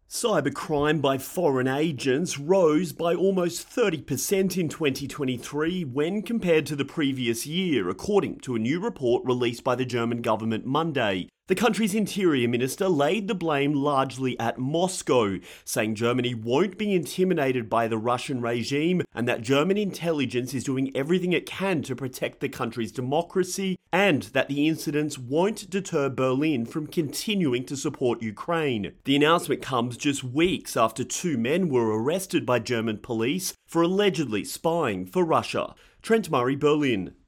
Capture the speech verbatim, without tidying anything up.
Cybercrime by foreign agents rose by almost thirty percent in twenty twenty-three when compared to the previous year, according to a new report released by the German government Monday. The country's interior minister laid the blame largely at Moscow, saying Germany won't be intimidated by the Russian regime and that German intelligence is doing everything it can to protect the country's democracy, and that the incidents won't deter Berlin from continuing to support Ukraine. The announcement comes just weeks after two men were arrested by German police for allegedly spying for Russia. Trent Murray, Berlin.